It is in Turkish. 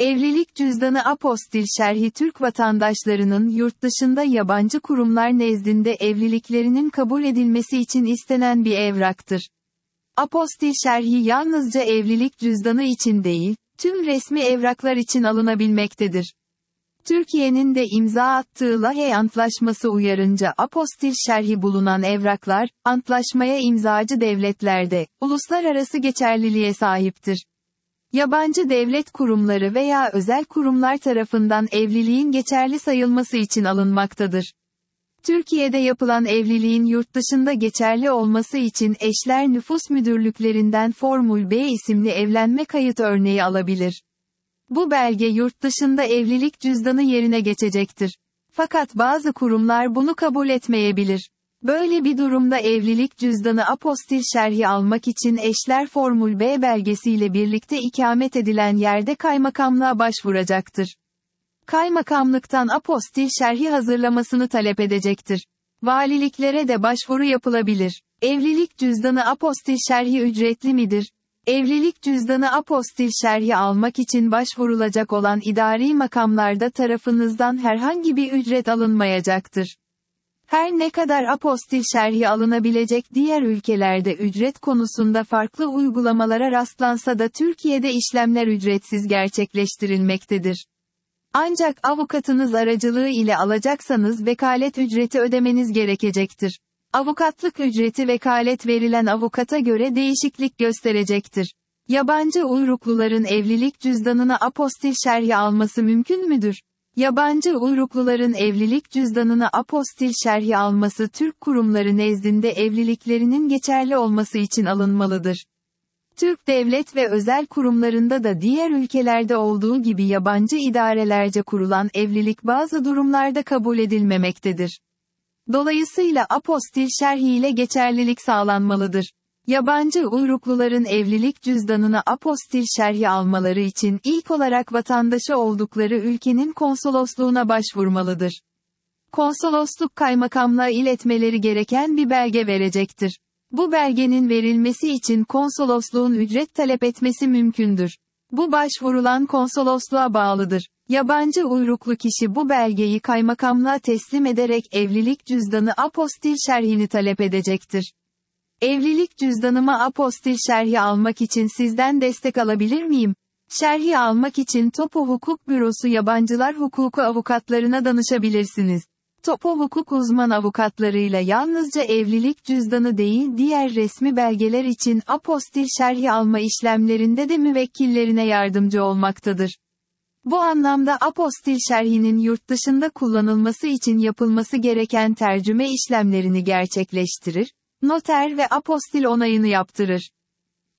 Evlilik cüzdanı apostil şerhi Türk vatandaşlarının yurt dışında yabancı kurumlar nezdinde evliliklerinin kabul edilmesi için istenen bir evraktır. Apostil şerhi yalnızca evlilik cüzdanı için değil, tüm resmi evraklar için alınabilmektedir. Türkiye'nin de imza attığı Lahey Antlaşması uyarınca apostil şerhi bulunan evraklar, antlaşmaya imzacı devletlerde, uluslararası geçerliliğe sahiptir. Yabancı devlet kurumları veya özel kurumlar tarafından evliliğin geçerli sayılması için alınmaktadır. Türkiye'de yapılan evliliğin yurt dışında geçerli olması için eşler nüfus müdürlüklerinden Formül B isimli evlenme kayıt örneği alabilir. Bu belge yurt dışında evlilik cüzdanı yerine geçecektir. Fakat bazı kurumlar bunu kabul etmeyebilir. Böyle bir durumda evlilik cüzdanı apostil şerhi almak için eşler Formül B belgesiyle birlikte ikamet edilen yerde kaymakamlığa başvuracaktır. Kaymakamlıktan apostil şerhi hazırlamasını talep edecektir. Valiliklere de başvuru yapılabilir. Evlilik cüzdanı apostil şerhi ücretli midir? Evlilik cüzdanı apostil şerhi almak için başvurulacak olan idari makamlarda tarafınızdan herhangi bir ücret alınmayacaktır. Her ne kadar apostil şerhi alınabilecek diğer ülkelerde ücret konusunda farklı uygulamalara rastlansa da Türkiye'de işlemler ücretsiz gerçekleştirilmektedir. Ancak avukatınız aracılığı ile alacaksanız vekalet ücreti ödemeniz gerekecektir. Avukatlık ücreti vekalet verilen avukata göre değişiklik gösterecektir. Yabancı uyrukluların evlilik cüzdanına apostil şerhi alması mümkün müdür? Yabancı uyrukluların evlilik cüzdanına apostil şerhi alması Türk kurumları nezdinde evliliklerinin geçerli olması için alınmalıdır. Türk devlet ve özel kurumlarında da diğer ülkelerde olduğu gibi yabancı idarelerce kurulan evlilik bazı durumlarda kabul edilmemektedir. Dolayısıyla apostil şerhi ile geçerlilik sağlanmalıdır. Yabancı uyrukluların evlilik cüzdanına apostil şerhi almaları için ilk olarak vatandaşı oldukları ülkenin konsolosluğuna başvurmalıdır. Konsolosluk kaymakamlığa iletmeleri gereken bir belge verecektir. Bu belgenin verilmesi için konsolosluğun ücret talep etmesi mümkündür. Bu başvurulan konsolosluğa bağlıdır. Yabancı uyruklu kişi bu belgeyi kaymakamlığa teslim ederek evlilik cüzdanı apostil şerhini talep edecektir. Evlilik cüzdanıma apostil şerhi almak için sizden destek alabilir miyim? Şerhi almak için Topo Hukuk Bürosu Yabancılar Hukuku avukatlarına danışabilirsiniz. Topo Hukuk uzman avukatlarıyla yalnızca evlilik cüzdanı değil diğer resmi belgeler için apostil şerhi alma işlemlerinde de müvekkillerine yardımcı olmaktadır. Bu anlamda apostil şerhinin yurt dışında kullanılması için yapılması gereken tercüme işlemlerini gerçekleştirir, noter ve apostil onayını yaptırır.